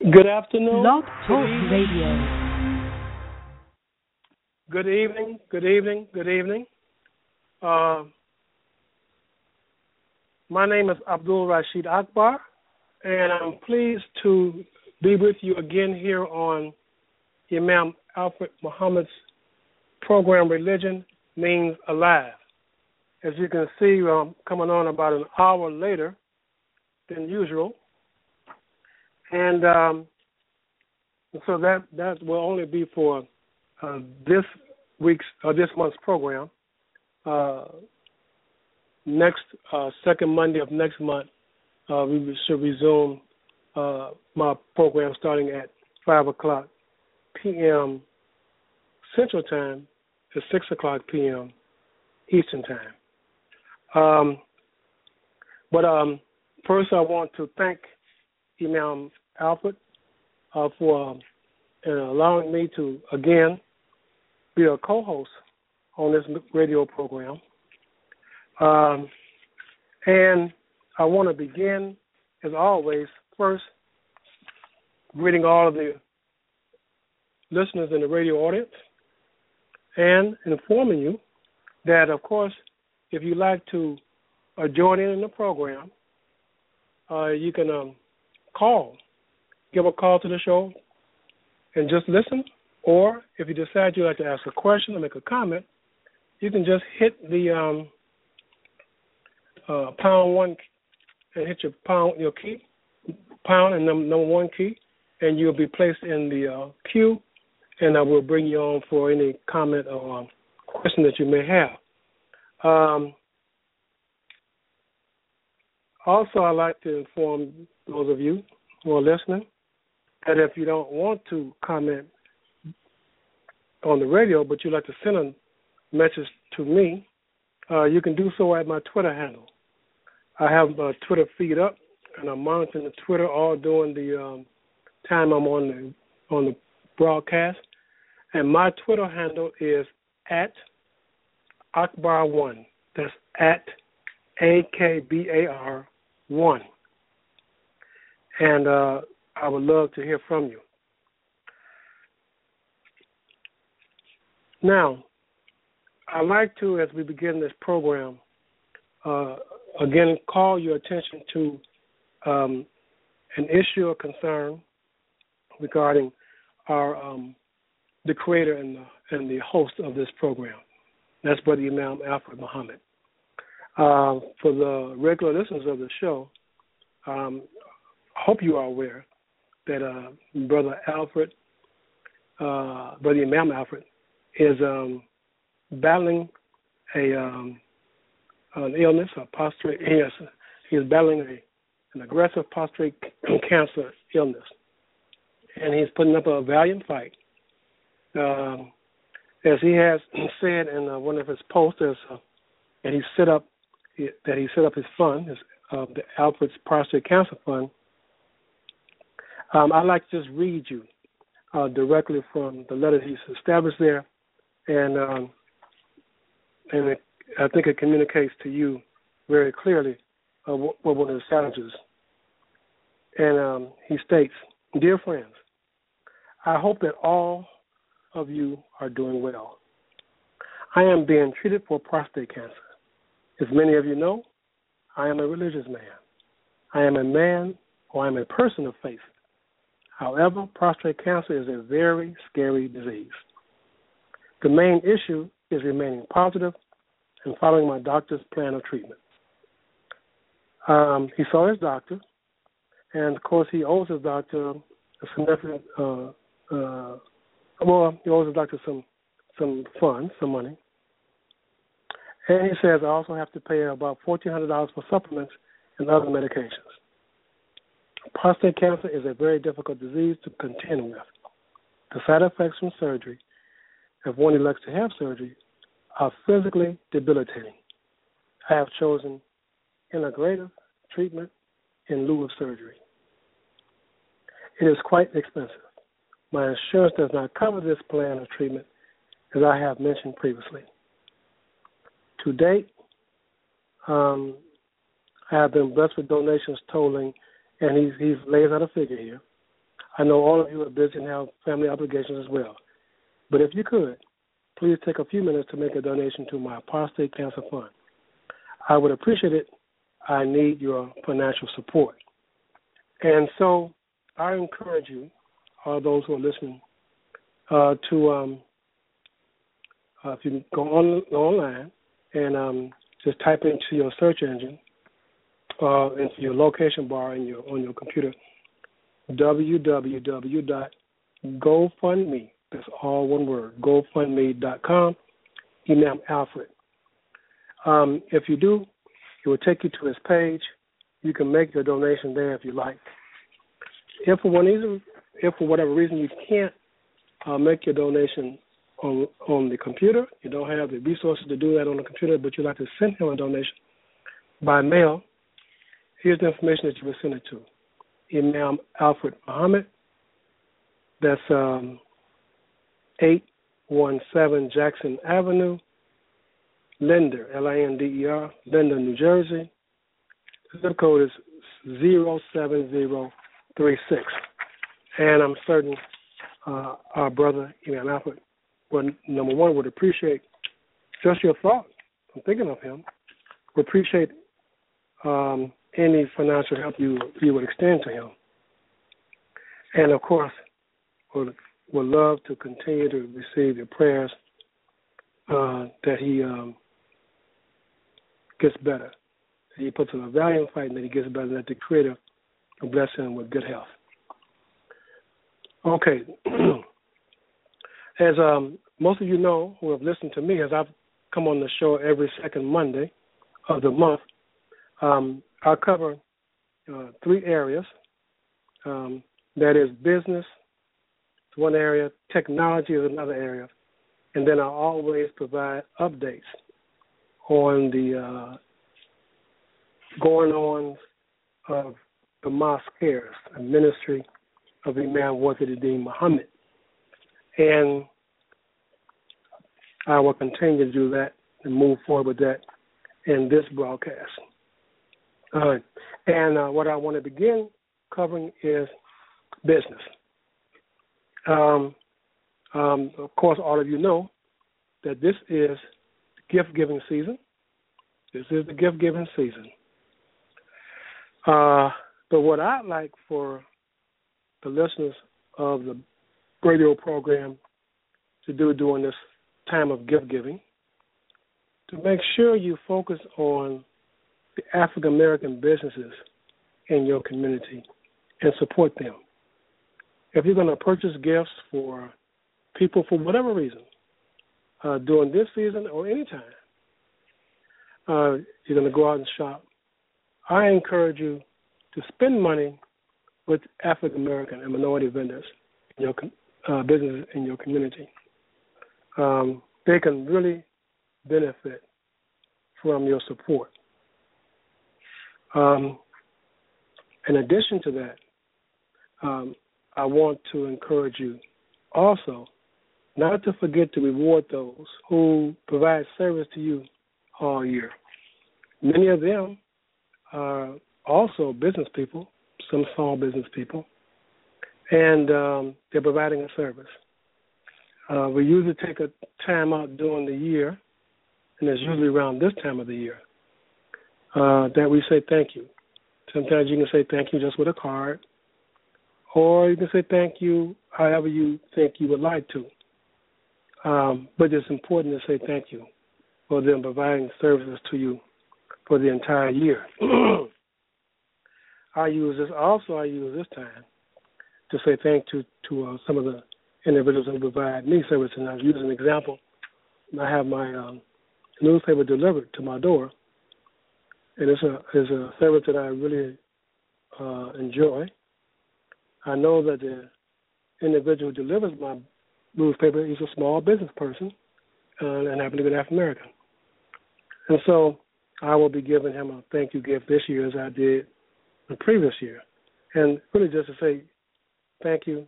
Good afternoon. Blog Talk Radio. Good evening. Good evening. Good evening. Uh, my name is Abdul Rashid Akbar, and I'm pleased to be with you again here on Imam Alfred Muhammad's program, Religion Means Alive. As you can see, coming on about an hour later than usual. And so that will only be for this week's or this month's program. Next second Monday of next month, we should resume my program starting at 5:00 p.m. Central Time to 6:00 p.m. Eastern Time. But first, I want to thank Imam Alfred for allowing me to, again, be a co-host on this radio program. And I want to begin, as always, first greeting all of the listeners in the radio audience and informing you that, of course, if you'd like to join in the program, you can give a call to the show and just listen. Or if you decide you'd like to ask a question or make a comment, you can just hit the pound one and hit your key, pound and number one key, and you'll be placed in the queue, and I will bring you on for any comment or question that you may have. Also, I'd like to inform those of you who are listening that if you don't want to comment on the radio, but you'd like to send a message to me, you can do so at my Twitter handle. I have my Twitter feed up, and I'm monitoring the Twitter all during the time I'm on the broadcast. And my Twitter handle is at Akbar1. That's at AKBAR1. And I would love to hear from you. Now, I'd like to, as we begin this program, again call your attention to an issue or concern regarding our the creator and the host of this program. That's Brother Imam Alfred Muhammad. For the regular listeners of the show, I hope you are aware that Brother Imam Alfred is battling an illness, a prostate. He is battling an aggressive prostate cancer illness, and he's putting up a valiant fight. As he has said in one of his posts, that he set up his fund, the Alfred's Prostate Cancer Fund. I'd like to just read you directly from the letter he's established there, and I think it communicates to you very clearly what one of the challenges. And he states, "Dear friends, I hope that all of you are doing well. I am being treated for prostate cancer. As many of you know, I am a religious man. I am a man, or I am a person of faith. However, prostate cancer is a very scary disease. The main issue is remaining positive and following my doctor's plan of treatment." He saw his doctor, and of course he owes his doctor a significant, he owes his doctor some funds, some money. And he says, "I also have to pay about $1,400 for supplements and other medications. Prostate cancer is a very difficult disease to contend with. The side effects from surgery, if one elects to have surgery, are physically debilitating. I have chosen integrative treatment in lieu of surgery. It is quite expensive. My insurance does not cover this plan of treatment, as I have mentioned previously. To date, I have been blessed with donations totaling, and he lays out a figure here, I know all of you are busy and have family obligations as well. But if you could, please take a few minutes to make a donation to my Prostate Cancer Fund. I would appreciate it. I need your financial support. And so I encourage you, all those who are listening, to if you go online and just type into your search engine, into your location bar on your computer, www.gofundme, that's all one word, gofundme.com, Imam Alfred. If you do, it will take you to his page. You can make your donation there if you like. If for whatever reason you can't make your donation on the computer, you don't have the resources to do that on the computer, but you'd like to send him a donation by mail, here's the information that you will send it to. Imam Alfred Muhammad, that's 817 Jackson Avenue, Linder, Linder, Linder, New Jersey. The zip code is 07036. And I'm certain our brother, Imam Alfred, number one, would appreciate just your thought. I'm thinking of him. Would appreciate any financial help you would extend to him. And, of course, would love to continue to receive your prayers that he gets better, that he puts in a valiant fight and that he gets better, and that the Creator will bless him with good health. Okay. As most of you know who have listened to me, as I've come on the show every second Monday of the month, I'll cover 3 areas. That is business, is one area, technology is another area, and then I'll always provide updates on the going-ons of the Mosque Cares, a ministry of Imam Wahiduddin Muhammad. And I will continue to do that and move forward with that in this broadcast. All right. And what I want to begin covering is business. Of course, all of you know that this is gift-giving season. This is the gift-giving season. But what I'd like for the listeners of the radio program to do during this time of gift-giving, to make sure you focus on the African-American businesses in your community and support them. If you're going to purchase gifts for people for whatever reason, during this season or any time, you're going to go out and shop, I encourage you to spend money with African-American and minority vendors in your businesses in your community. They can really benefit from your support. In addition to that, I want to encourage you also not to forget to reward those who provide service to you all year. Many of them are also business people, some small business people, and they're providing a service. We usually take a time out during the year, and it's usually around this time of the year, that we say thank you. Sometimes you can say thank you just with a card, or you can say thank you however you think you would like to. But it's important to say thank you for them providing services to you for the entire year. I use this time to say thank you to some of the individuals who provide me service. And I'll use an example. I have my newspaper delivered to my door, and it's a service that I really enjoy. I know that the individual who delivers my newspaper is a small business person and happen to be African American. And so I will be giving him a thank you gift this year as I did the previous year. And really just to say thank you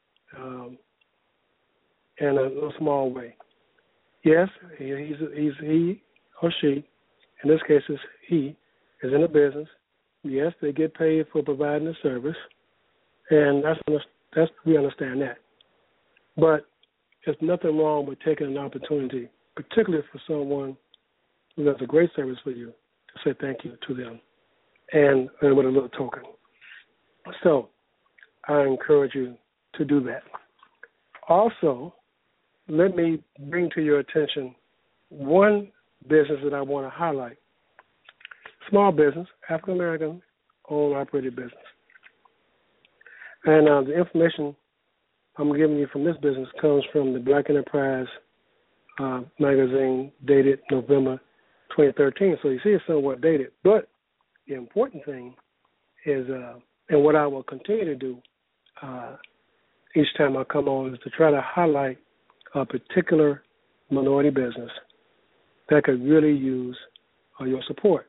in a little small way. Yes, he or she, in this case it's he, is in a business. Yes, they get paid for providing the service. And that's we understand that. But there's nothing wrong with taking an opportunity, particularly for someone who does a great service for you, to say thank you to them and with a little token. So I encourage you to do that. Also, let me bring to your attention one business that I want to highlight. Small business, African American owned operated business. And the information I'm giving you from this business comes from the Black Enterprise magazine dated November 2013. So you see it's somewhat dated. But the important thing is, and what I will continue to do each time I come on, is to try to highlight a particular minority business that could really use your support.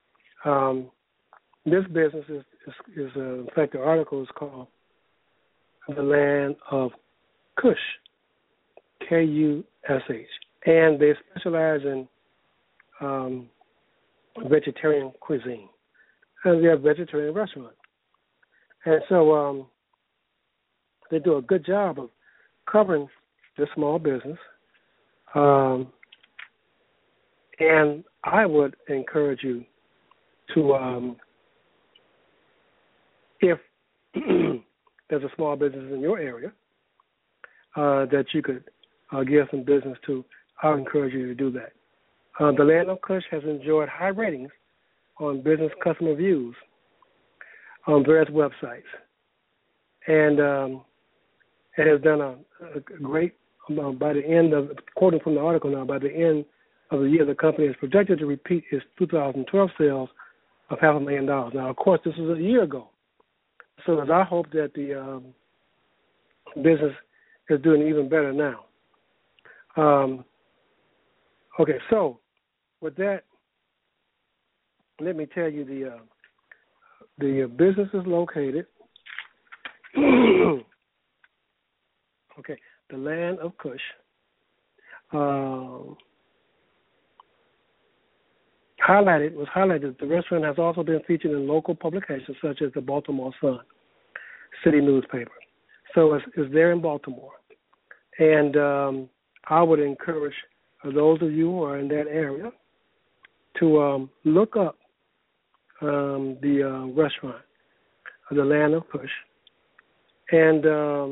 This business is in fact, the article is called The Land of Kush, Kush, and they specialize in vegetarian cuisine, and they have vegetarian restaurants. And so they do a good job of covering this small business. And I would encourage you to, if there's a small business in your area that you could give some business to, I'll encourage you to do that. The Land of Kush has enjoyed high ratings on business customer reviews on various websites. And it has done a great, by the end of, quoting from the article now, by the end of the year, the company is projected to repeat its 2012 sales of $500,000. Now, of course, this was a year ago. So I hope that the business is doing even better now. Okay, so with that, let me tell you the business is located. Okay, the Land of Kush. Was highlighted. The restaurant has also been featured in local publications such as the Baltimore Sun city newspaper. So it's there in Baltimore. And I would encourage those of you who are in that area to look up the restaurant, the Land of Kush, and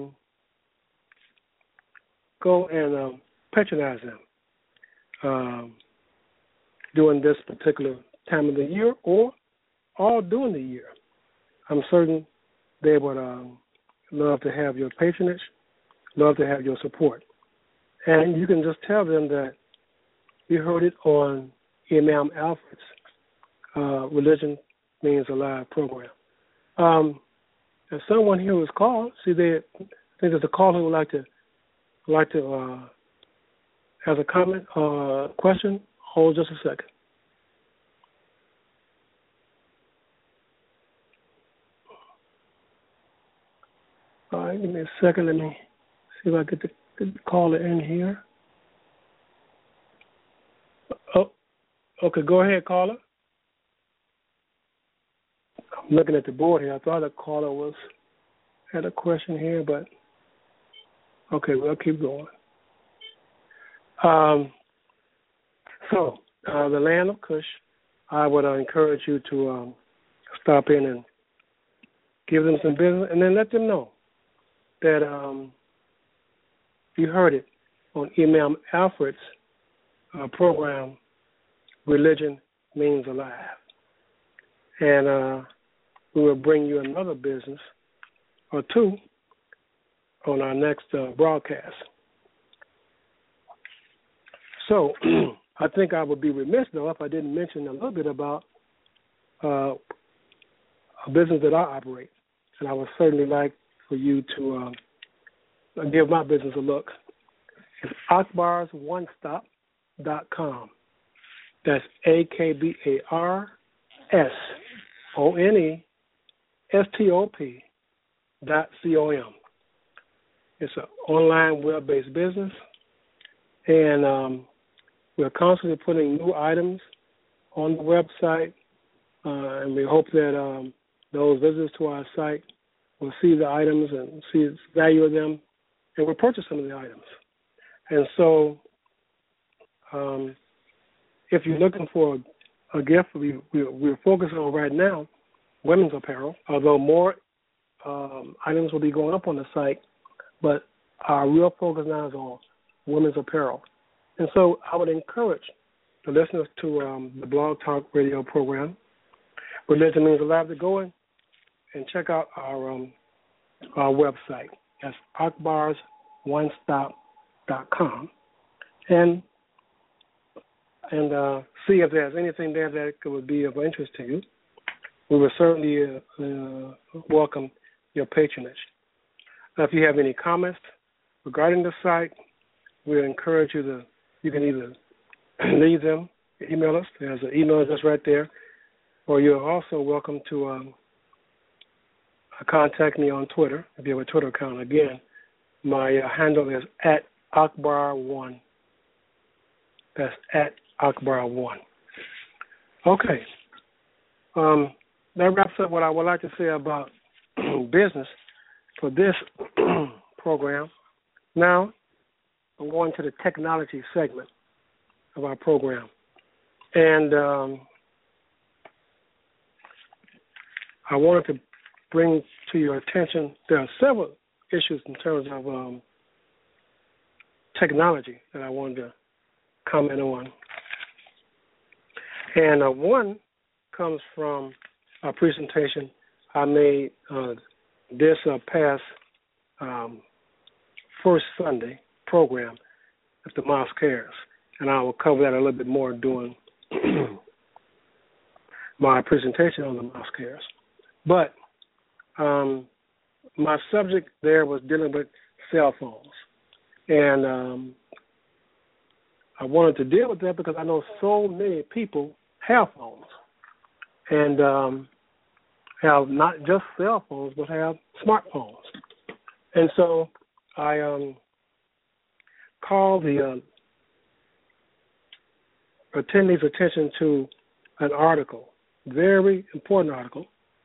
go and patronize them during this particular time of the year or all during the year. I'm certain they would love to have your patronage, love to have your support. And you can just tell them that you heard it on Imam Alfred's Religion Means Alive program. There's someone here who's called. See, I think there's a caller who would like to has a comment or question. Hold just a second. All right, give me a second. Let me see if I get the caller in here. Oh, okay. Go ahead, caller. I'm looking at the board here. I thought the caller had a question here, but okay, we'll keep going. So, the Land of Kush, I would encourage you to stop in and give them some business, and then let them know that you heard it on Imam Alfred's program, Religion Means Alive. And we will bring you another business or two on our next broadcast. So I think I would be remiss, though, if I didn't mention a little bit about a business that I operate. And I would certainly like for you to give my business a look. It's akbarsonestop.com. That's akbarsonestop.com. It's an online web-based business, and we're constantly putting new items on the website, and we hope that those visitors to our site will see the items and see the value of them, and will purchase some of the items. And so, if you're looking for a gift, we're focusing on right now women's apparel, although more items will be going up on the site, but our real focus now is on women's apparel. And so I would encourage the listeners to the Blog Talk Radio program, Religion Means a Lot, to go in and check out our website. That's akbarsonestop.com, and see if there's anything there that would be of interest to you. We would certainly welcome your patronage. If you have any comments regarding the site, we encourage you can either leave them, email us. There's an email address right there. Or you're also welcome to contact me on Twitter, if you have a Twitter account. Again, my handle is @Akbar1. That's @Akbar1. Okay. That wraps up what I would like to say about business for this program. Now, I'm going to the technology segment of our program. And I wanted to bring to your attention, there are several issues in terms of technology that I wanted to comment on. And one comes from a presentation I made this past first Sunday program at the Mosque Cares. And I will cover that a little bit more during my presentation on the Mosque Cares. But my subject there was dealing with cell phones. And I wanted to deal with that because I know so many people have phones. And have not just cell phones, but have smartphones. And so I called the attendees' attention to an article, very important article.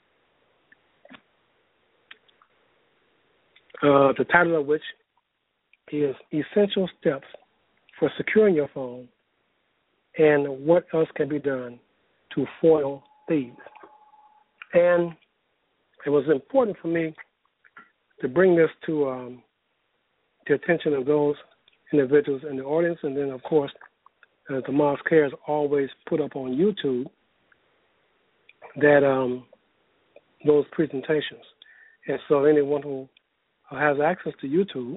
The title of which is Essential Steps for Securing Your Phone and What Else Can Be Done to Foil Thieves. And it was important for me to bring this to the attention of those individuals in the audience, and then, of course, the Mosque Cares always put up on YouTube that those presentations. And so anyone who has access to YouTube,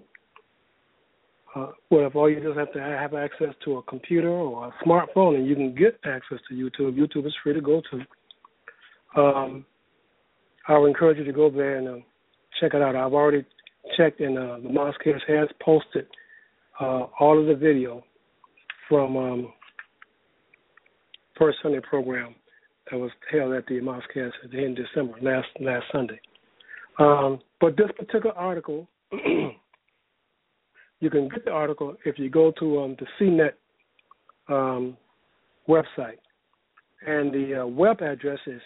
if all you just have to have access to a computer or a smartphone, and you can get access to YouTube. YouTube is free to go to. I would encourage you to go there and check it out. I've already checked, and the Mosque Cares has posted all of the video from first Sunday program that was held at the Mosque Cares in December, last Sunday. But this particular article, you can get the article if you go to the CNET website. And the web address is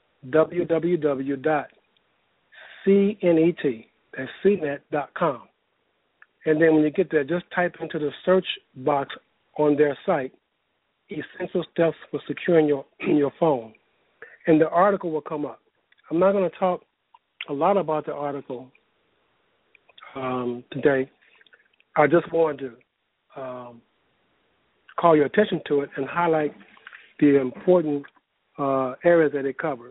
www.cnet.com. And then when you get there, just type into the search box on their site, Essential Steps for Securing your Phone. And the article will come up. I'm not going to talk a lot about the article today. I just wanted to call your attention to it and highlight the important areas that it covers.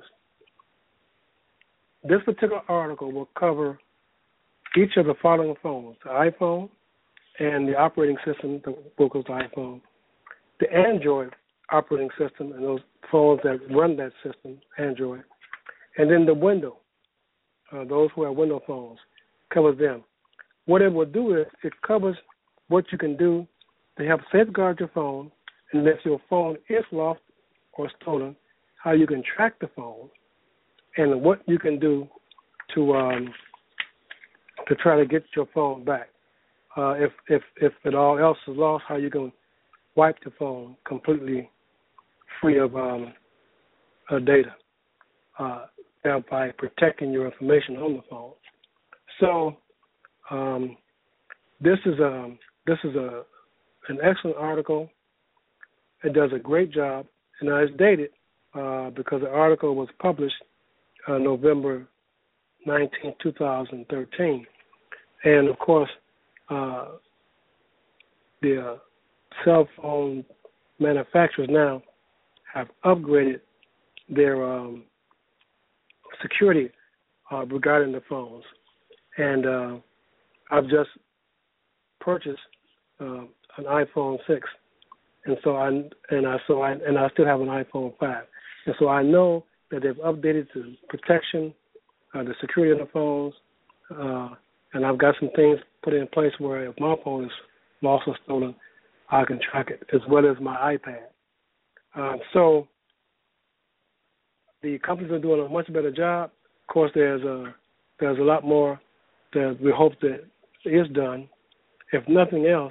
This particular article will cover each of the following phones: the iPhone and the operating system that goes with the iPhone, the Android operating system and those phones that run that system, Android, and then the Windows, those who have Windows phones, covers them. What it will do is it covers what you can do to help safeguard your phone, and if your phone is lost or stolen, how you can track the phone, and what you can do to try to get your phone back. If it all else is lost, how you can wipe the phone completely free of data. thereby protecting your information on the phone. So this is an excellent article. It does a great job, and it's dated because the article was published November 19, 2013. And, of course, the cell phone manufacturers now have upgraded their security regarding the phones. And I've just purchased an iPhone 6, and so I still have an iPhone 5, and so I know that they've updated the protection, the security of the phones, and I've got some things put in place where if my phone is lost or stolen, I can track it, as well as my iPad. So the companies are doing a much better job. Of course, there's a lot more that we hope that is done. If nothing else,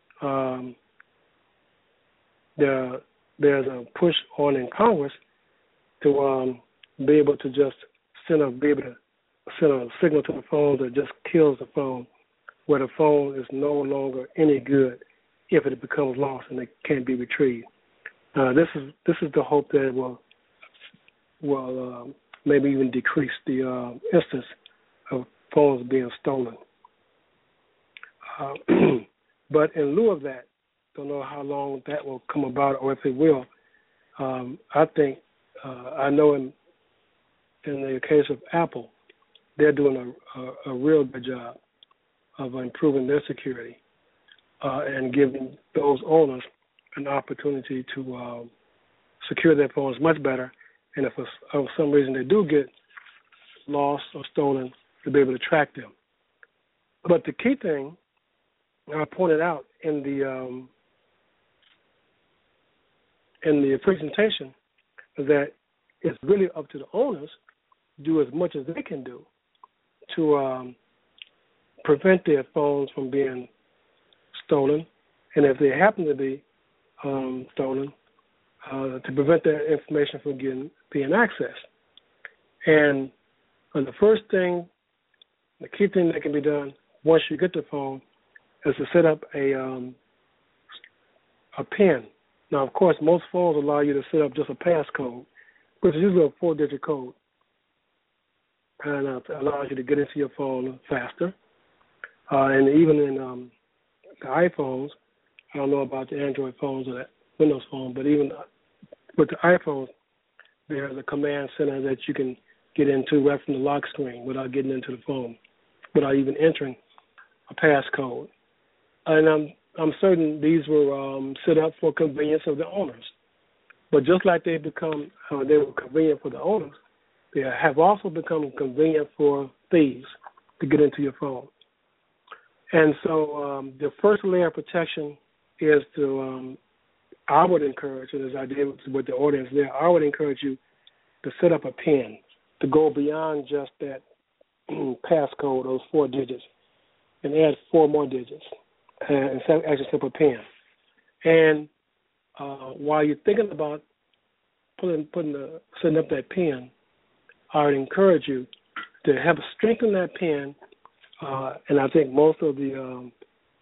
there's a push on in Congress to be able to just send a signal to the phone that just kills the phone, where the phone is no longer any good if it becomes lost and it can't be retrieved. This is the hope that it will maybe even decrease the instance of phones being stolen. But in lieu of that, don't know how long that will come about or if it will. I think I know in the case of Apple, they're doing a real good job of improving their security and giving those owners an opportunity to secure their phones much better. And if for some reason they do get lost or stolen, to be able to track them. But the key thing I pointed out in the presentation is that it's really up to the owners to do as much as they can do to prevent their phones from being stolen, and if they happen to be stolen, to prevent that information from being accessed. And the first thing, the key thing that can be done once you get the phone is to set up a PIN. Now, of course, most phones allow you to set up just a passcode, which is usually a 4-digit code, and it allows you to get into your phone faster. And even in the iPhones, I don't know about the Android phones or the Windows phone, but even with the iPhones, there's a command center that you can get into right from the lock screen without getting into the phone, without even entering a passcode. And I'm certain these were set up for convenience of the owners. But just like they were convenient for the owners, they have also become convenient for thieves to get into your phone. And so the first layer of protection is to, I would encourage, and as I did with the audience there, I would encourage you to set up a PIN, to go beyond just that passcode, those 4 digits, and add 4 more digits, and actually set up a PIN. And while you're thinking about setting up that PIN, I would encourage you to have strengthen that PIN. And I think most of the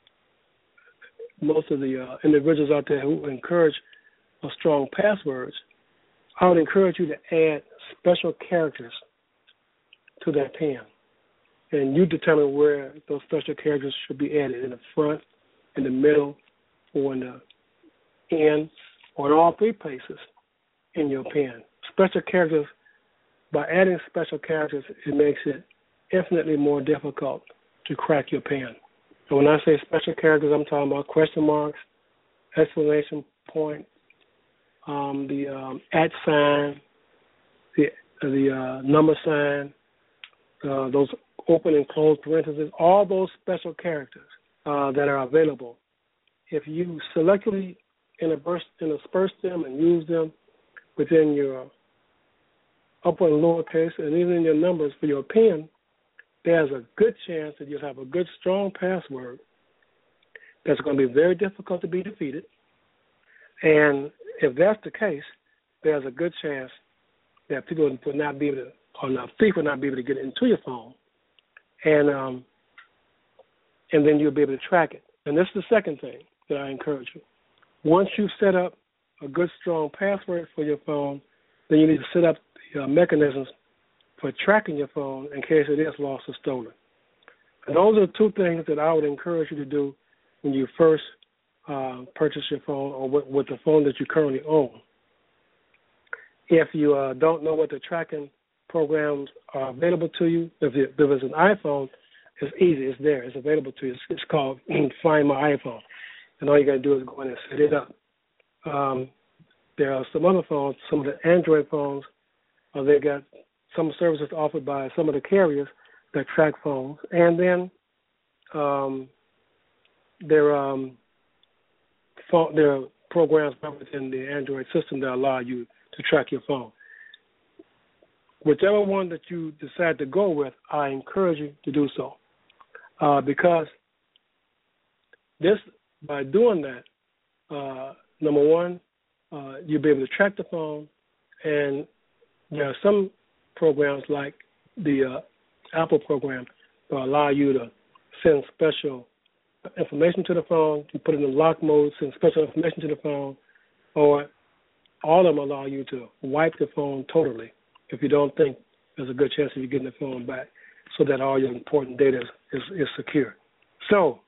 individuals out there who encourage strong passwords, I would encourage you to add special characters to that PIN. And you determine where those special characters should be added, in the front, in the middle, or in the end, or in all 3 places in your PIN. Special characters, by adding special characters, it makes it infinitely more difficult to crack your PIN. And when I say special characters, I'm talking about question marks, exclamation point, the at sign, the number sign, those open and closed parentheses, all those special characters that are available. If you selectively intersperse them and use them within your upper and lower case, and even in your numbers for your PIN, there's a good chance that you'll have a good, strong password that's going to be very difficult to be defeated. And if that's the case, there's a good chance that people will not be able to or the thief will not be able to get into your phone, and then you'll be able to track it. And this is the second thing that I encourage you. Once you've set up a good, strong password for your phone, then you need to set up the mechanisms for tracking your phone in case it is lost or stolen. And those are two things that I would encourage you to do when you first purchase your phone or with the phone that you currently own. If you don't know what the tracking programs are available to you, if it's an iPhone, it's easy. It's there. It's available to you. It's called Find My iPhone. And all you got to do is go in and set it up. There are some other phones, some of the Android phones, they got some services offered by some of the carriers that track phones. And then there are programs within the Android system that allow you to track your phone. Whichever one that you decide to go with, I encourage you to do so. Because by doing that, number one, you'll be able to track the phone, and there are some programs like the Apple program that allow you to send special information to the phone. You put it in lock mode, send special information to the phone, or all of them allow you to wipe the phone totally if you don't think there's a good chance of you getting the phone back, so that all your important data is secure. So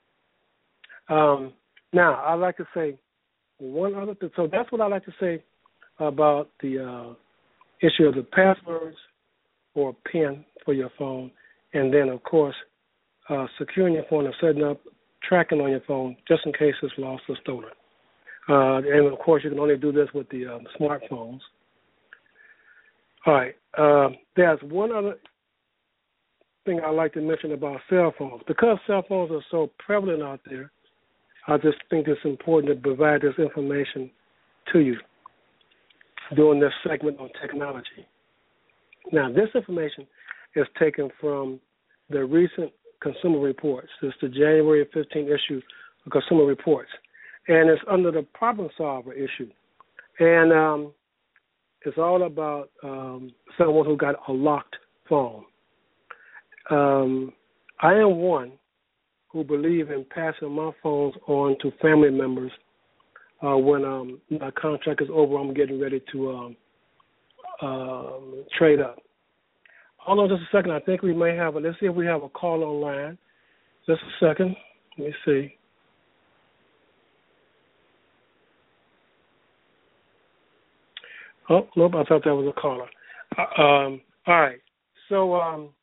now I'd like to say one other thing. So that's what I like to say about the issue of the passwords or PIN for your phone, and then of course securing your phone and setting up tracking on your phone just in case it's lost or stolen. And of course you can only do this with the smartphones. All right. There's one other thing I'd like to mention about cell phones. Because cell phones are so prevalent out there, I just think it's important to provide this information to you during this segment on technology. Now, this information is taken from the recent Consumer Reports. It's the January 15th issue of Consumer Reports, and it's under the Problem Solver issue. And it's all about someone who got a locked phone. I am one who believe in passing my phones on to family members when my contract is over. I'm getting ready to trade up. Hold on just a second. I think we may have let's see if we have a call online. Just a second. Let me see. Oh, nope, I thought that was a caller. All right. So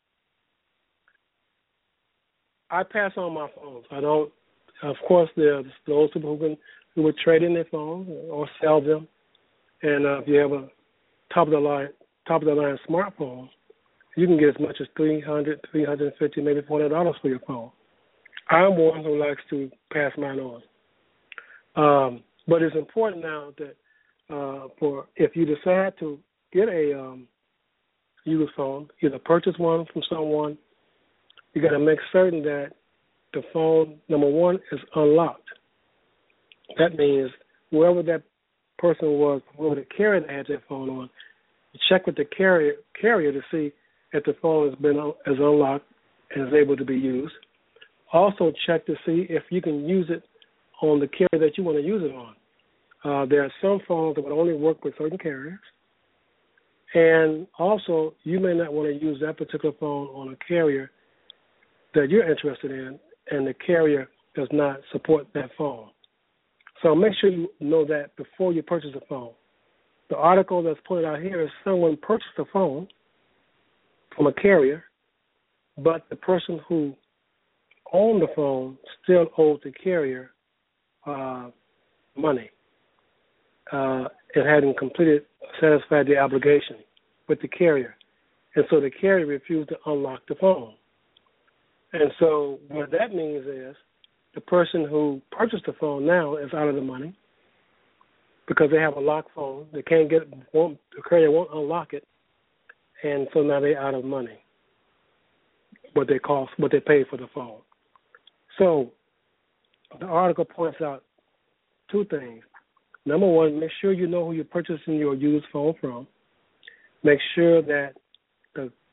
I pass on my phones. I don't. Of course, there's those people who would trade in their phones or sell them. And if you have a top of the line smartphone, you can get as much as $300, $350, maybe $400 for your phone. I'm one who likes to pass mine on. But it's important now that for if you decide to get a used phone, either purchase one from someone, you got to make certain that the phone, number one, is unlocked. That means whoever that person was, whoever the carrier that had that phone on, you check with the carrier to see if the phone is unlocked and is able to be used. Also check to see if you can use it on the carrier that you want to use it on. There are some phones that would only work with certain carriers. And also, you may not want to use that particular phone on a carrier that you're interested in, and the carrier does not support that phone. So make sure you know that before you purchase a phone. The article that's pointed out here is someone purchased a phone from a carrier, but the person who owned the phone still owed the carrier money. It hadn't satisfied the obligation with the carrier. And so the carrier refused to unlock the phone. And so what that means is the person who purchased the phone now is out of the money because they have a locked phone. They can't the carrier won't unlock it. And so now they're out of money, what they paid for the phone. So the article points out two things. Number one, make sure you know who you're purchasing your used phone from. Make sure that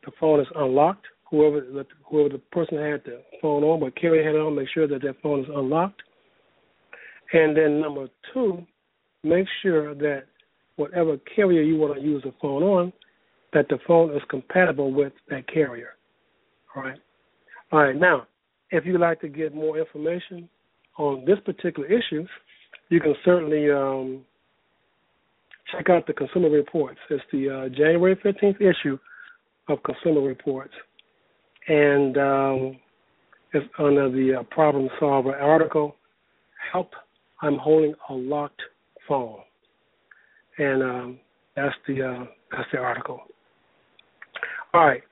the phone is unlocked. Whoever the person had the phone on, but carrier had it on, make sure that phone is unlocked. And then number 2, make sure that whatever carrier you want to use the phone on, that the phone is compatible with that carrier. All right. All right. Now, if you'd like to get more information on this particular issue, you can certainly check out the Consumer Reports. It's the January 15th issue of Consumer Reports. And it's under the Problem Solver article, Help, I'm Holding a Locked Phone. And that's the article. All right.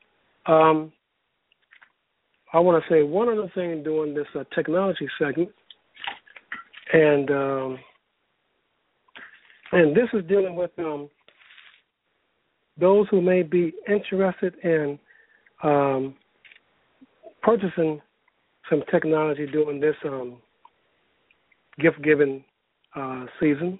I want to say one other thing during this technology segment, and this is dealing with those who may be interested in purchasing some technology during this gift-giving season.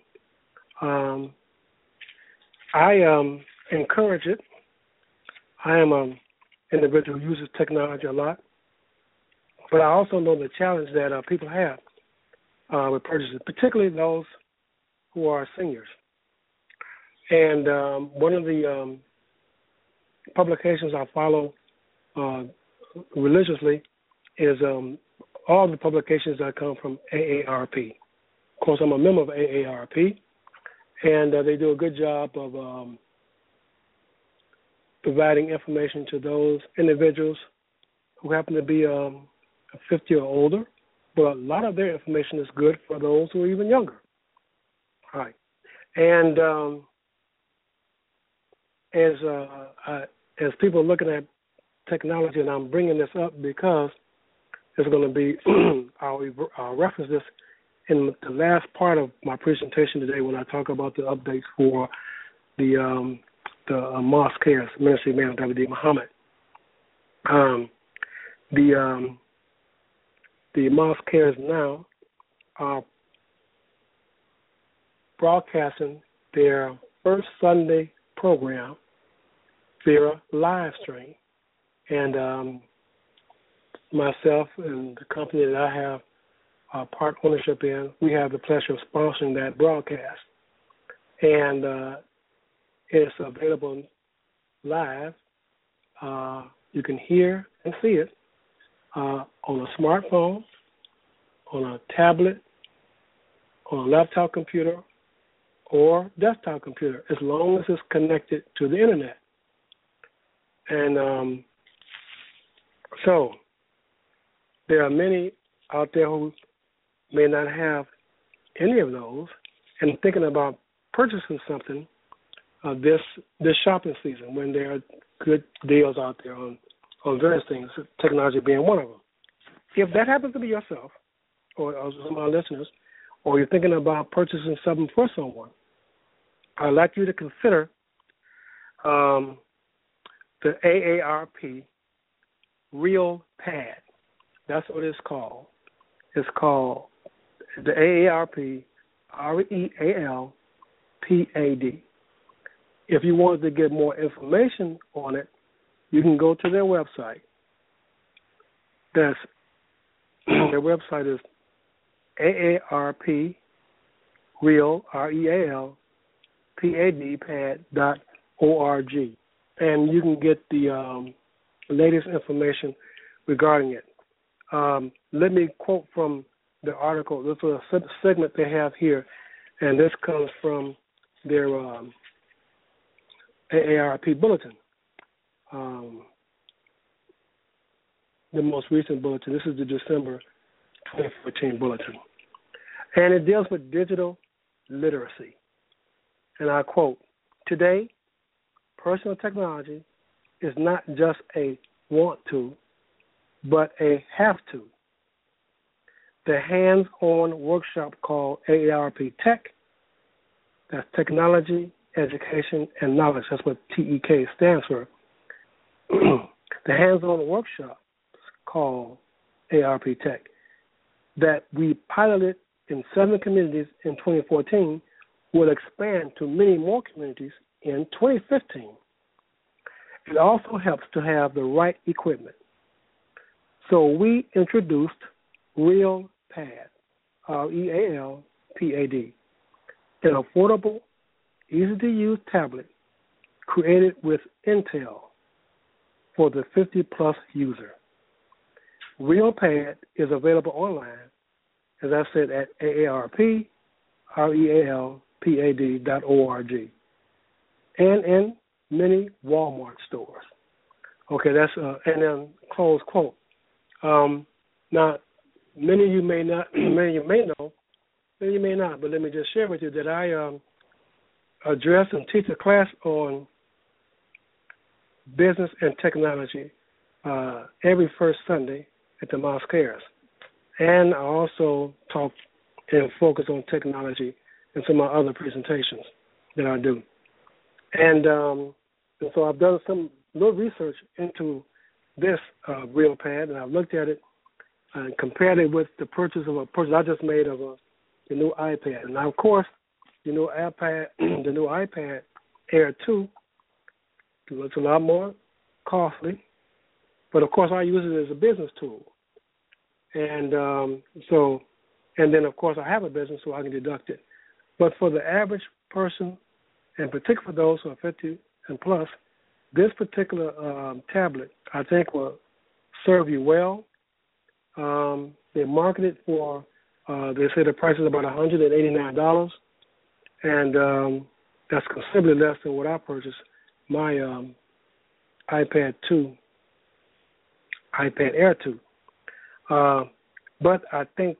I encourage it. I am an individual who uses technology a lot, but I also know the challenge that people have with purchases, particularly those who are seniors. And one of the publications I follow religiously is all the publications that come from AARP. Of course, I'm a member of AARP, and they do a good job of providing information to those individuals who happen to be 50 or older, but a lot of their information is good for those who are even younger. All right. And as people are looking at technology, and I'm bringing this up because it's going to be, I'll reference this in the last part of my presentation today when I talk about the updates for the Mosque Cares Ministry of Imam W.D. Muhammad. The Mosque Cares now are broadcasting their first Sunday program via live stream. And myself and the company that I have part ownership in, we have the pleasure of sponsoring that broadcast. And it's available live. You can hear and see it on a smartphone, on a tablet, on a laptop computer, or desktop computer, as long as it's connected to the internet. And so there are many out there who may not have any of those and thinking about purchasing something this shopping season when there are good deals out there on various things, technology being one of them. If that happens to be yourself or some of our listeners, or you're thinking about purchasing something for someone, I'd like you to consider the AARP Real Pad. That's what it's called. It's called the AARP REAL PAD. If you wanted to get more information on it, you can go to their website. Their website is AARP Real REAL PAD.org, and you can get the latest information regarding it. Let me quote from the article. This is a segment they have here, and this comes from their AARP bulletin, the most recent bulletin. This is the December 2014 bulletin. And it deals with digital literacy. And I quote, "Today, personal technology is not just a want to, but a have to." The hands-on workshop called AARP Tech, that's Technology, Education, and Knowledge. That's what TEK stands for. The hands-on workshop called AARP Tech that we piloted in 7 communities in 2014 will expand to many more communities in 2015. It also helps to have the right equipment. So we introduced RealPad, RealPad, an affordable, easy-to-use tablet created with Intel for the 50-plus user. RealPad is available online, as I said, at AARP, RealPad.org, and in many Walmart stores. Okay, that's and then close quote. Now, many of you may not, many of you may know, many of you may not, but let me just share with you that I address and teach a class on business and technology every first Sunday at the Mosqueras. And I also talk and focus on technology in some of my other presentations that I do. And so I've done some little research into this RealPad, and I've looked at it and compared it with the purchase I just made of the new iPad. Now, of course, the new iPad Air 2 looks a lot more costly, but of course I use it as a business tool. And and then of course I have a business, so I can deduct it. But for the average person, and particularly for those who are 50 and plus, this particular tablet, I think, will serve you well. They market it for, they say the price is about $189, and that's considerably less than what I purchased my iPad Air 2. But I think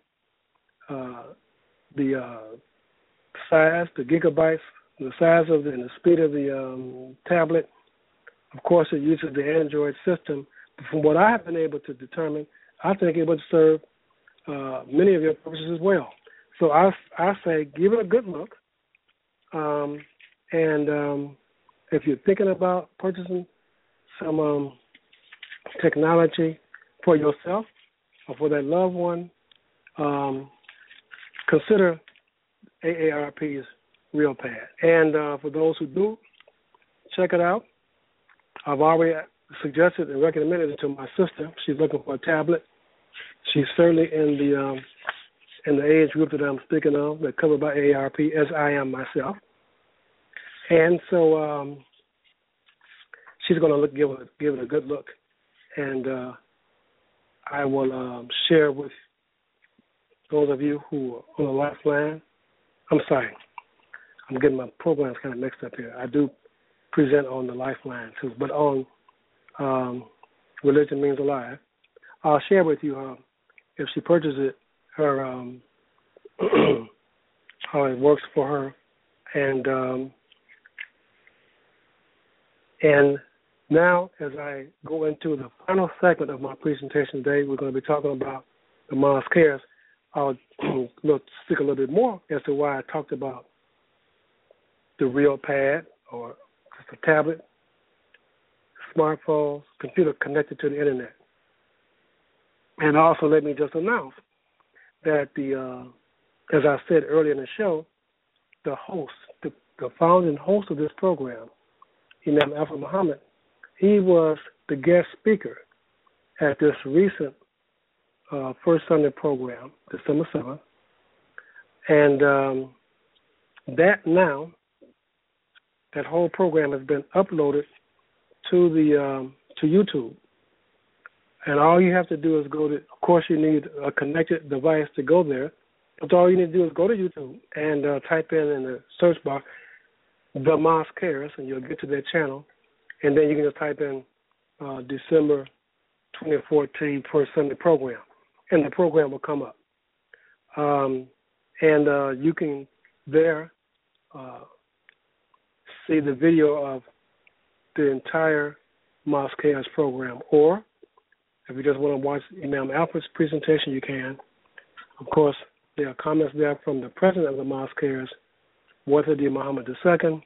the size, the gigabytes, the size of and the speed of the tablet, of course, it uses the Android system. But from what I have been able to determine, I think it would serve many of your purposes as well. So I say give it a good look. And if you're thinking about purchasing some technology for yourself or for that loved one, consider AARP's RealPad. And for those who do, check it out. I've already suggested and recommended it to my sister. She's looking for a tablet. She's certainly in the age group that I'm speaking of, that covered by AARP, as I am myself. And so she's going to give it a good look, and I will share with those of you who are on the Lifeline. I'm sorry, I'm getting my programs kind of mixed up here. I do present on the Lifeline too, but on Religion Means Alive, I'll share with you if she purchases it, her how it works for her, and now, as I go into the final segment of my presentation today, we're going to be talking about the Mosqueras. I'll speak a little bit more as to why I talked about the RealPad, or just a tablet, smartphone, computer connected to the internet. And also, let me just announce that as I said earlier in the show, the host, the founding host of this program, Imam Alfred Muhammad, he was the guest speaker at this recent First Sunday program, December 7th. And that whole program has been uploaded to YouTube. And all you have to do is go to, of course, you need a connected device to go there. But all you need to do is go to YouTube and type in the search bar, The Mosqueras, and you'll get to their channel. And then you can just type in December 2014 First Sunday program, and the program will come up. And you can there see the video of the entire Mosqueras program. Or if you just want to watch Imam Alfred's presentation, you can. Of course, there are comments there from the president of the Mosqueras, Wathidi Muhammad II,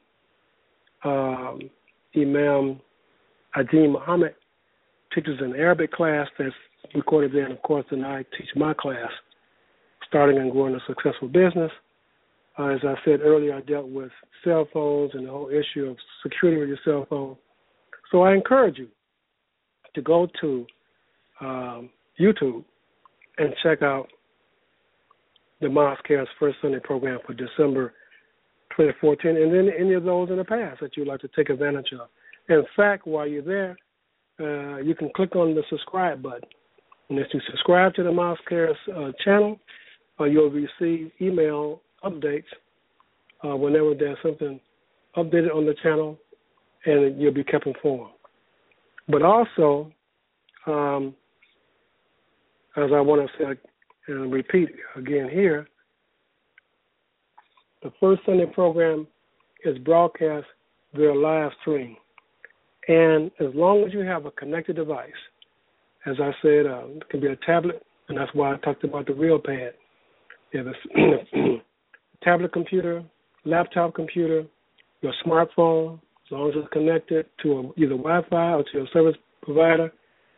Imam Adim Muhammad teaches an Arabic class that's recorded there, and of course, then I teach my class, Starting and Growing a Successful Business. As I said earlier, I dealt with cell phones and the whole issue of security with your cell phone. So I encourage you to go to YouTube and check out the Mosque Cares First Sunday program for December 2014, and then any of those in the past that you'd like to take advantage of. In fact, while you're there, you can click on the subscribe button. And if you subscribe to the Mosque Cares channel, you'll receive email updates whenever there's something updated on the channel, and you'll be kept informed. But also, as I want to say and repeat again here, the First Sunday program is broadcast via live stream. And as long as you have a connected device, as I said, it can be a tablet, and that's why I talked about the RealPad. You have a tablet computer, laptop computer, your smartphone, as long as it's connected to either Wi-Fi or to your service provider.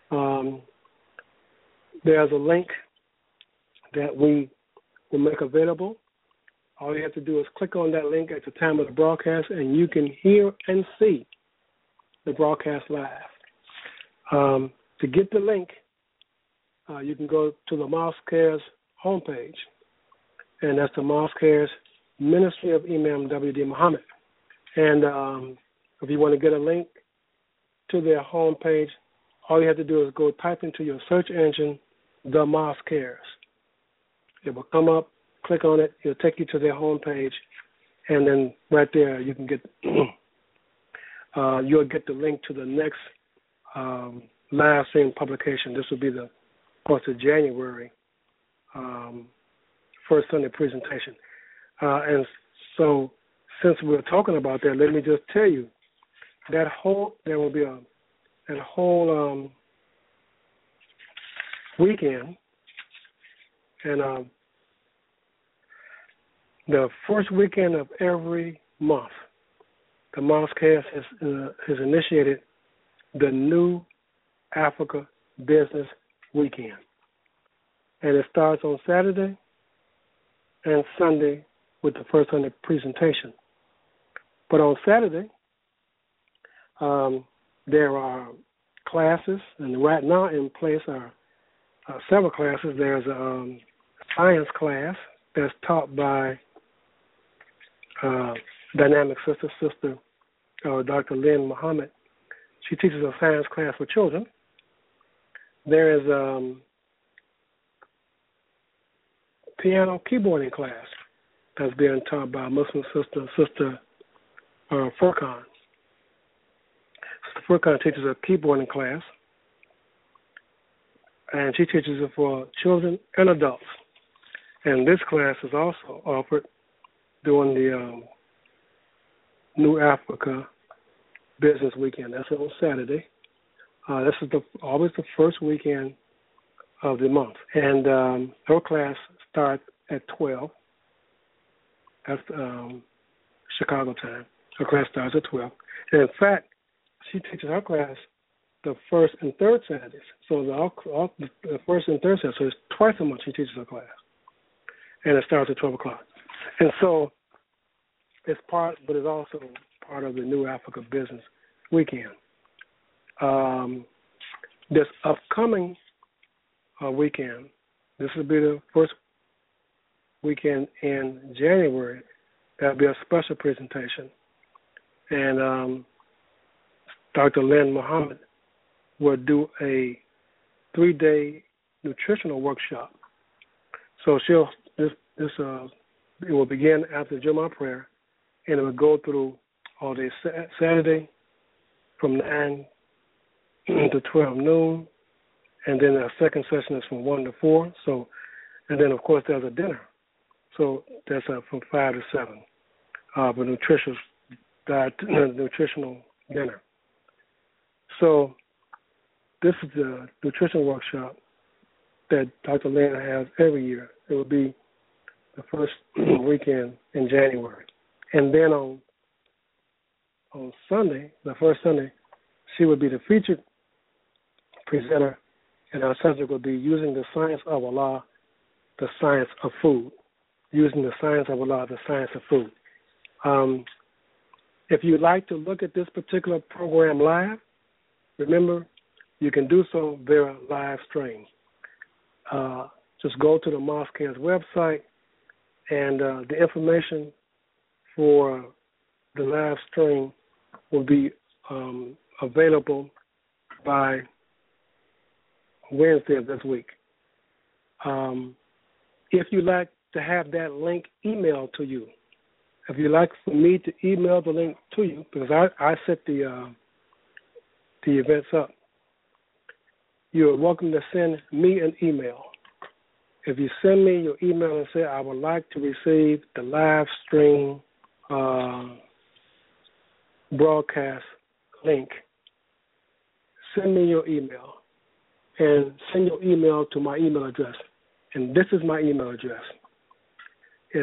There's a link that we will make available. All you have to do is click on that link at the time of the broadcast, and you can hear and see the broadcast live. To get the link, you can go to the Mosque Cares homepage, and that's the Mosque Cares Ministry of Imam W.D. Muhammad. And if you want to get a link to their homepage, all you have to do is go type into your search engine, the Mosque Cares. It will come up, click on it, it'll take you to their homepage, and then right there you can get you'll get the link to the next live stream publication. This will be of course, the January First Sunday presentation. And so, since we're talking about that, let me just tell you there will be that whole weekend, and the first weekend of every month, the Mosque Cares has initiated the New Africa Business Weekend. And it starts on Saturday and Sunday with the First Sunday presentation. But on Saturday, there are classes, and right now in place are several classes. There's a science class that's taught by Dynamic Sister Dr. Lynn Muhammad. She teaches a science class for children. There is piano keyboarding class that's being taught by Muslim Sister Furqan. Sister Furqan teaches a keyboarding class, and she teaches it for children and adults. And this class is also offered during the New Africa Business Weekend. That's on Saturday. This is always the first weekend of the month. And her class starts at 12. That's Chicago time. Her class starts at 12. And in fact, she teaches her class the first and third Saturdays. So the first and third Saturdays. So it's twice a month she teaches her class. And it starts at 12 o'clock. And so it's also part of the New Africa Business Weekend. This upcoming weekend, this will be the first weekend in January. There'll be a special presentation. And Dr. Lynn Muhammad will do a 3-day nutritional workshop. So it will begin after Jummah prayer, and it will go through all day Saturday from 9 to 12 noon, and then our second session is from 1 to 4. So, and then of course there's a dinner. So that's from 5 to 7, a nutritional dinner. So this is the nutrition workshop that Dr. Lynn has every year. It will be the first weekend in January. And then on Sunday, the first Sunday, she will be the featured presenter, and our subject will be using the science of Allah, the science of food. Using the science of Allah, the science of food. If you'd like to look at this particular program live, remember, you can do so via live stream. Just go to the Mosque Cares website, and the information for the live stream will be available by Wednesday of this week. If you'd like to have that link emailed to you, if you'd like for me to email the link to you, because I set the events up, you're welcome to send me an email. If you send me your email and say, I would like to receive the live stream broadcast link, send me your email and send your email to my email address. And this is my email address. It's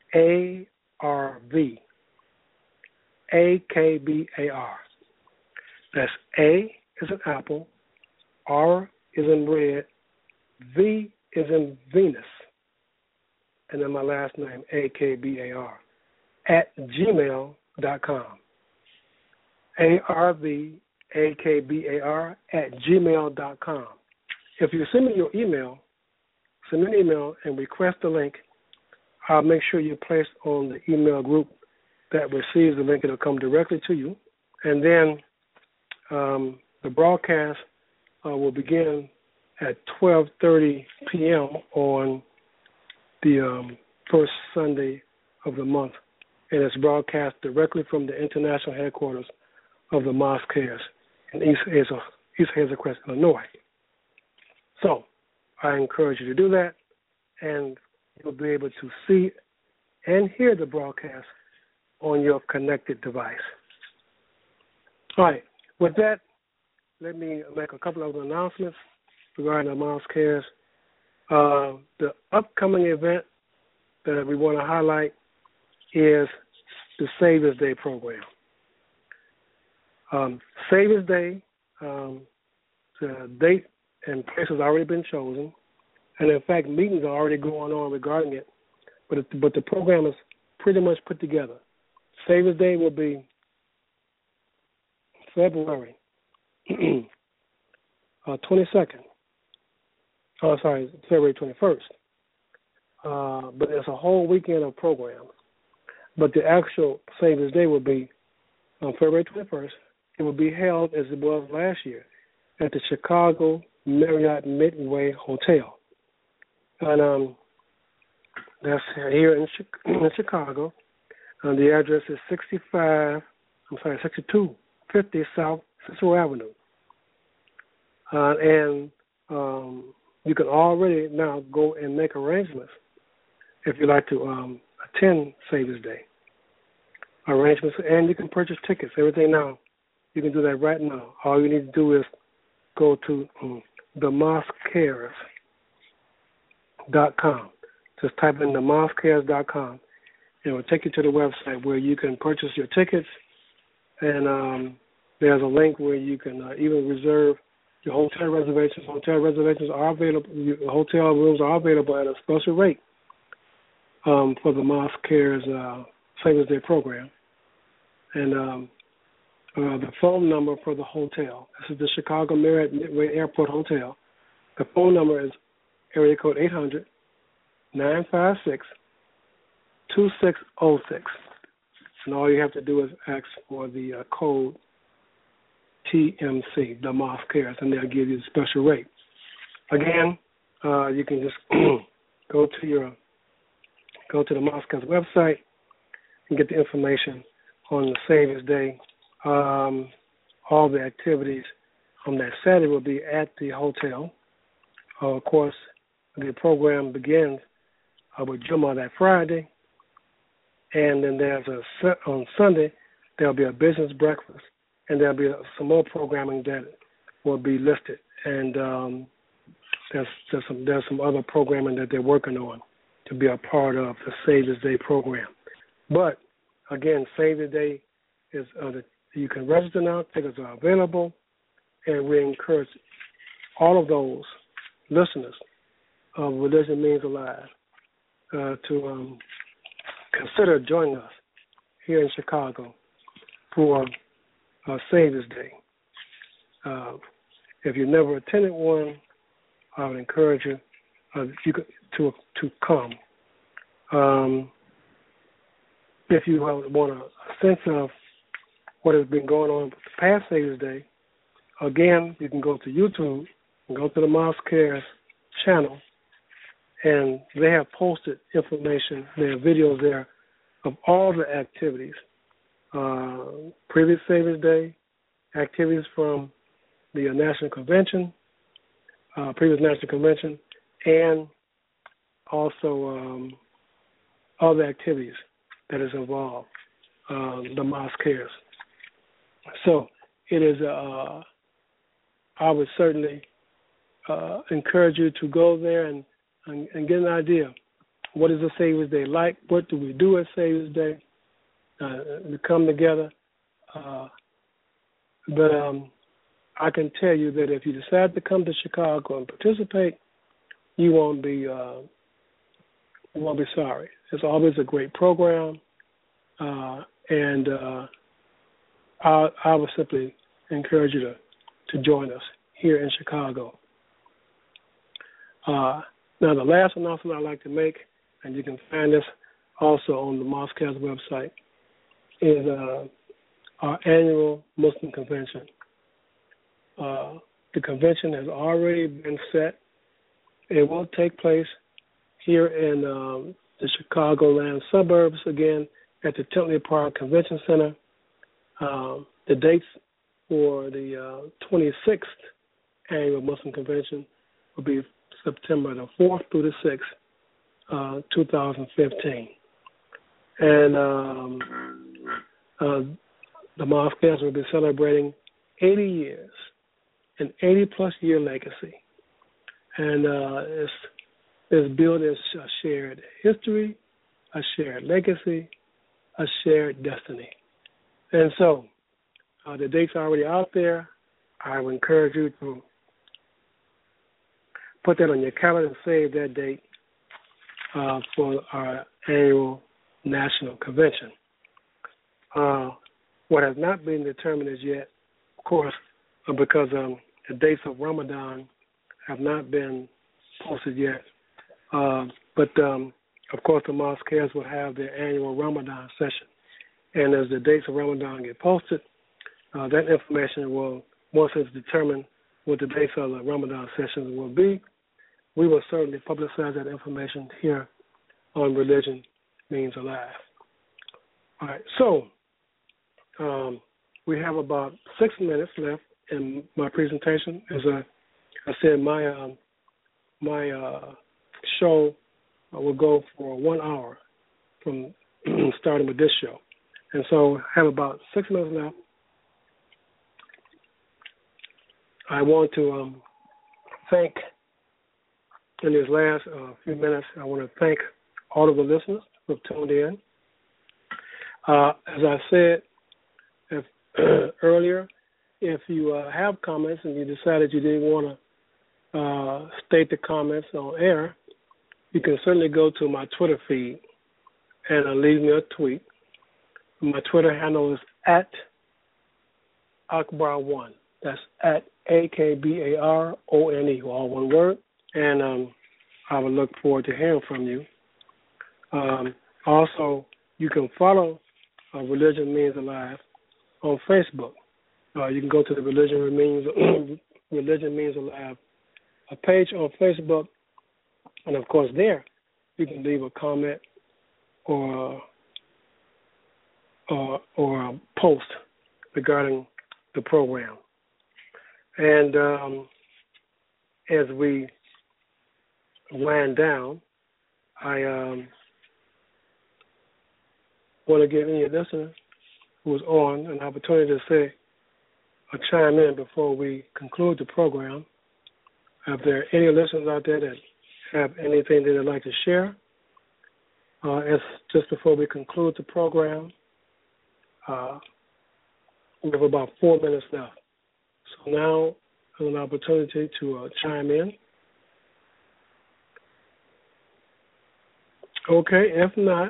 ARV-AKBAR. That's A is in apple, R is in red, V is in Venus, and then my last name, AKBAR, at gmail.com. ARVAKBAR at gmail.com. If you send me your email, send me an email and request the link, I'll make sure you're placed on the email group that receives the link. It'll come directly to you. And then the broadcast will begin at 12:30 p.m. on the first Sunday of the month. And it's broadcast directly from the international headquarters of the Mosque Cares in East Hazel Crest, Illinois. So I encourage you to do that, and you'll be able to see and hear the broadcast on your connected device. All right. With that, let me make a couple of announcements regarding the Mosque Cares. The upcoming event that we want to highlight is the Savior's Day program. Savior's Day, the date and place has already been chosen, and in fact, meetings are already going on regarding it. But the program is pretty much put together. Savior's Day will be February 22nd. Oh, sorry, February 21st. But it's a whole weekend of programs. But the actual Savior's Day will be on February 21st. It will be held as it was last year at the Chicago Marriott Midway Hotel. And that's here in Chicago. The address is 6250 South Cicero Avenue. And you can already now go and make arrangements if you'd like to attend Savior's Day. Arrangements, and you can purchase tickets, everything now. You can do that right now. All you need to do is go to themosquecares.com. Just type in themosquecares.com. It will take you to the website where you can purchase your tickets, and there's a link where you can even reserve your hotel reservations. Hotel reservations are available. Hotel rooms are available at a special rate for the Mosque Cares Savior's Day program. And the phone number for the hotel, this is the Chicago Marriott Midway Airport Hotel. The phone number is area code 800-956-2606. And all you have to do is ask for the code TMC, the Mosque Cares, and they'll give you the special rate. Again, you can just go to the Mosque Cares website and get the information on the Savior's Day. All the activities on that Saturday will be at the hotel. Of course, the program begins with Jummah that Friday, and then on Sunday there'll be a business breakfast, and there'll be some more programming that will be listed, and there's some other programming that they're working on to be a part of the Savior's Day program. But again, Savior's Day is you can register now. Tickets are available, and we encourage all of those listeners of Religion Means Alive to consider joining us here in Chicago for Savior's Day. If you never attended one, I would encourage you, to come. If you want a sense of what has been going on with the past Savior's Day, again, you can go to YouTube and go to the Mosque Cares channel, and they have posted information. There are videos there of all the activities, previous Savior's Day, activities from the National Convention, previous National Convention, and also other activities that is involved, the Mosque Cares. So it is, I would certainly encourage you to go there and get an idea. What is a Savior's Day like? What do we do at Savior's Day? We come together. But I can tell you that if you decide to come to Chicago and participate, you won't be sorry. It's always a great program, and I would simply encourage you to join us here in Chicago. Now, the last announcement I'd like to make, and you can find this also on the Mosque Cares website, is our annual Muslim convention. The convention has already been set. It will take place here in the Chicagoland suburbs, again, at the Tintley Park Convention Center. The dates for the 26th annual Muslim convention will be September the 4th through the 6th, 2015. And the Mosque Cares will be celebrating 80 years, an 80-plus year legacy. And it's built as a shared history, a shared legacy, a shared destiny. And so the dates are already out there. I would encourage you to put that on your calendar and save that date for our annual national convention. What has not been determined as yet, of course, because the dates of Ramadan have not been posted yet. But of course, the Mosque Cares will have their annual Ramadan session. And as the dates of Ramadan get posted, that information will, once it's determined what the dates of the Ramadan sessions will be, we will certainly publicize that information here on Religion Means Alive. All right, so we have about 6 minutes left in my presentation. As I said, my show will go for 1 hour from starting with this show. And so I have about 6 minutes left. I want to thank, in these last few minutes, I want to thank all of the listeners who have tuned in. As I said earlier, if you have comments and you decided you didn't want to state the comments on air, you can certainly go to my Twitter feed and leave me a tweet. My Twitter handle is @Akbar1. That's @AKBARONE, all one word. And I would look forward to hearing from you. Also, you can follow Religion Means Alive on Facebook. You can go to the Religion Means Alive page on Facebook, and of course there you can leave a comment or a post regarding the program. And as we wind down, I want to give any listener who's on an opportunity to say or chime in before we conclude the program. If there are any listeners out there that have anything that they'd like to share, as just before we conclude the program, we have about 4 minutes left. So now is an opportunity to chime in. Okay, if not,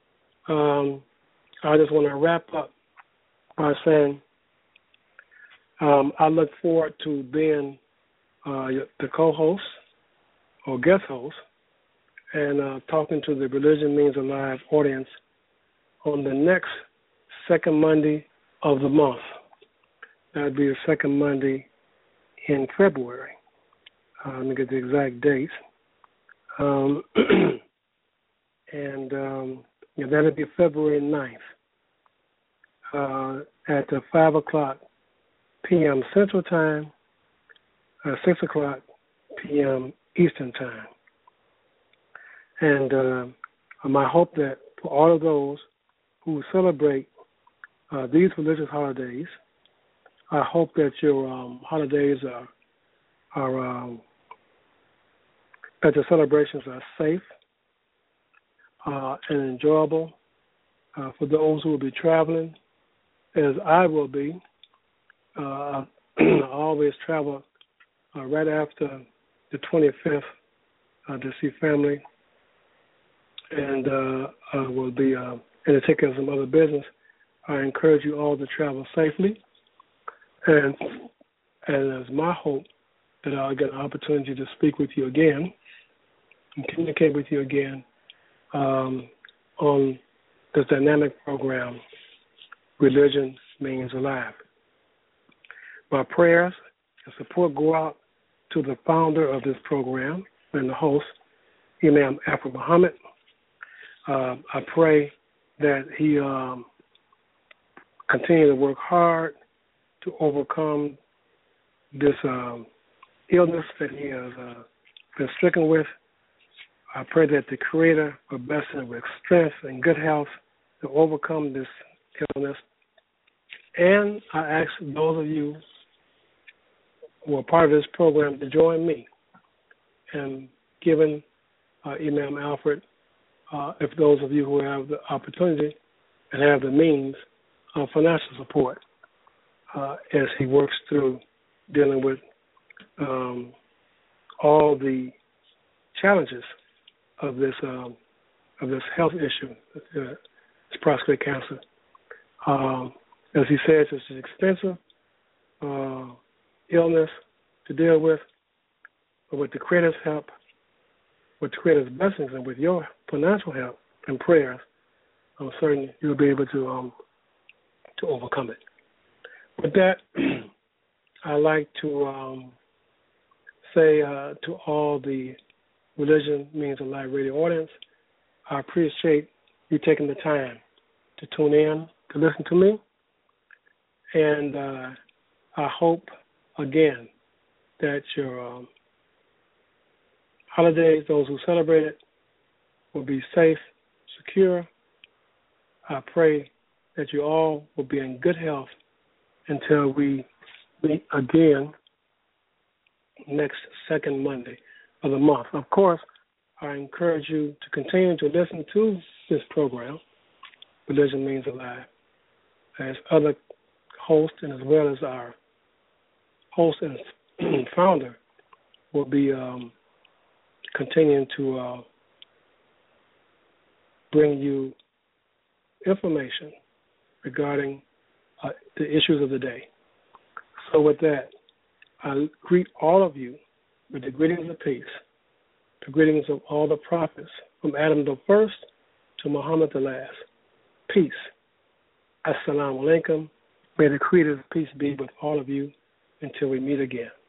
I just want to wrap up by saying I look forward to being the co-host or guest host and talking to the Religion Means Alive audience on the next second Monday of the month. That would be the second Monday in February. Let me get the exact date. That'll be February 9th at 5 o'clock p.m. Central Time, 6 o'clock p.m. Eastern Time. And my hope that for all of those who celebrate these religious holidays, I hope that your holidays are that your celebrations are safe and enjoyable for those who will be traveling, as I will be. I always travel right after the 25th to see family, and I will be in the thick of some other business. I encourage you all to travel safely, and it's my hope that I'll get an opportunity to speak with you again and communicate with you again on this dynamic program, Religion Means Alive. My prayers and support go out to the founder of this program and the host, Imam Alfred Muhammad. I pray that he continue to work hard to overcome this illness that he has been stricken with. I pray that the Creator will bless him with strength and good health to overcome this illness. And I ask those of you who are part of this program to join me in giving Imam Alfred, if those of you who have the opportunity and have the means, of financial support as he works through dealing with all the challenges of this health issue, this prostate cancer. As he says, it's an expensive illness to deal with, but with the Creator's help, with the Creator's blessings, and with your financial help and prayers, I'm certain you'll be able to overcome it. With that, I'd like to say to all the Religion Means Alive radio audience, I appreciate you taking the time to tune in to listen to me, and I hope again that your holidays, those who celebrate it, will be safe, secure. I pray that you all will be in good health until we meet again next second Monday of the month. Of course, I encourage you to continue to listen to this program, Religion Means Alive, as other hosts and as well as our host and founder will be continuing to bring you information regarding the issues of the day. So with that, I greet all of you with the greetings of peace, the greetings of all the prophets, from Adam the first to Muhammad the last. Peace. Assalamu alaikum. May the Creator's peace be with all of you until we meet again.